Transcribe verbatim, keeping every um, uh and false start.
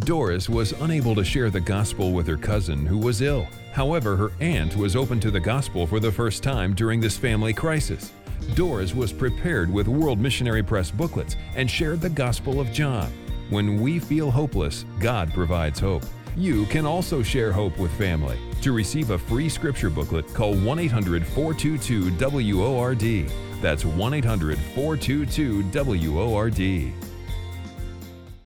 Doris was unable to share the gospel with her cousin who was ill. However, her aunt was open to the gospel for the first time during this family crisis. Doris was prepared with World Missionary Press booklets and shared the Gospel of John. When we feel hopeless, God provides hope. You can also share hope with family. To receive a free scripture booklet, call one eight hundred, four two two, W O R D. That's one eight hundred, four two two, W O R D.